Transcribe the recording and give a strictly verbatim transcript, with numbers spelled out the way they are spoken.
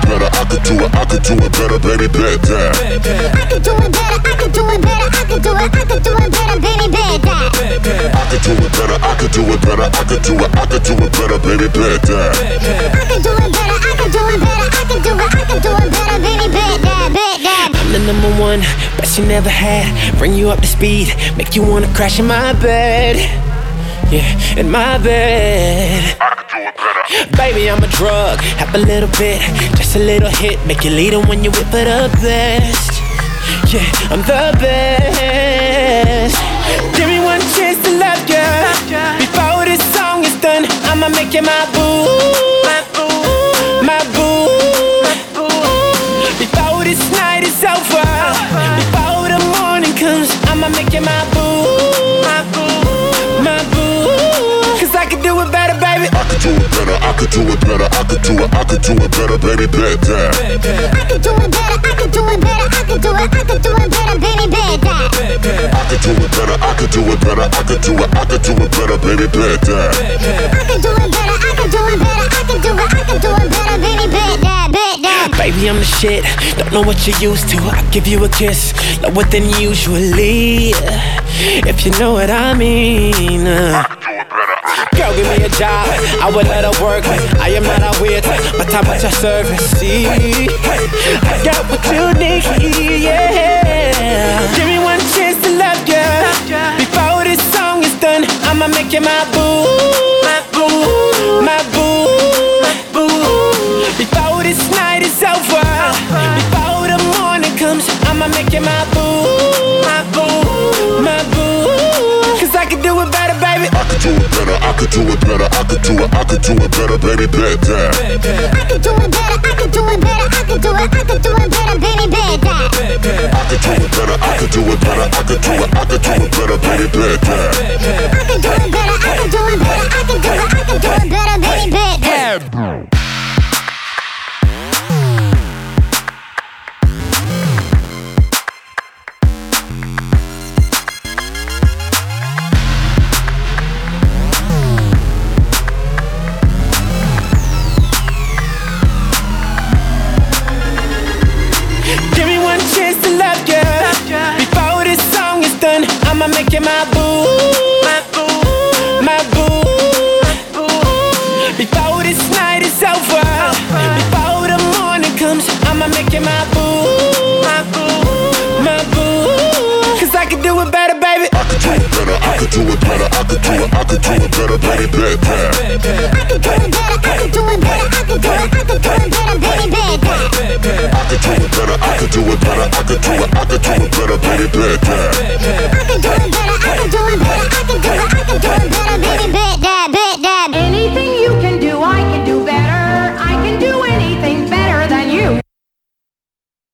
better, I could do it, I could do it better, baby, bet that. I could do it better, I could do it better, I could do it, I could do it better, baby, bet that. I could do it better, I could do it better, I could do it, I could do it better, baby, bet that. I could do it better, I could do it better, I could do it, I could do it better, baby, bet that, bet that. I'm the number one, best you never had. Bring you up to speed, make you wanna crash in my bed. Yeah, in my bed. I could do it better. Baby, I'm a drug, have a little bit, just a little hit, make you lead 'em when you whip it up best. Yeah, I'm the best. Give me one chance to love ya. Before this song is done, I'ma make you my boo, my boo, my boo. Before this night is over, before the morning comes, I'ma make you my boo, my boo, my boo. Cause I can do it better, baby. I could do it better, I could do it better, I could do it, I could do it better, baby, bet that. I could do it better, I could do it better, I could do it, I could do it better, baby, bet that. I could do it better, I could do it better, I could do it, I could do it better, baby, bet that. I could do it better, I could do it better, I could do it, I could do it better, baby, bet that, bet that. Baby, I'm the shit, don't know what you're used to. I give you a kiss, lower than usually, if you know what I mean. uh. Girl, give me a job, I would let her work. I am not a weird, but how about your service? See, I got what you need, yeah. Give me one chance to love ya. Before this song is done, I'ma make you my boo, my boo, my boo, my boo. Before this night is over, before the morning comes, I'ma make you my boo, my boo, my boo. Cause I can do it better, baby. I could do it better, I could do it better, I could do it, I could do it better, baby, bet that. I could do it better, I could do it better, I could do it, I could do it better, baby, bet that. I could do it better, I could do it better, I could do it, I could do it better, baby, bet that. I could do it better, I could do it better, I could do it, I could do it better, baby, bet that. I'ma make you my boo, my boo, my boo, my boo. Before this night is over, before the morning comes, I'ma make you my boo, my boo, my boo. Cause I can do it better, baby. I could do it better, I could do it better, I could do it, I could do it better, baby, bet that. I could do it better, I could do it better, I could do it, I could do it better, baby, bet that. I could do it better, I could do it better, I could do it, I could do it better, baby, bet that. I could do it better.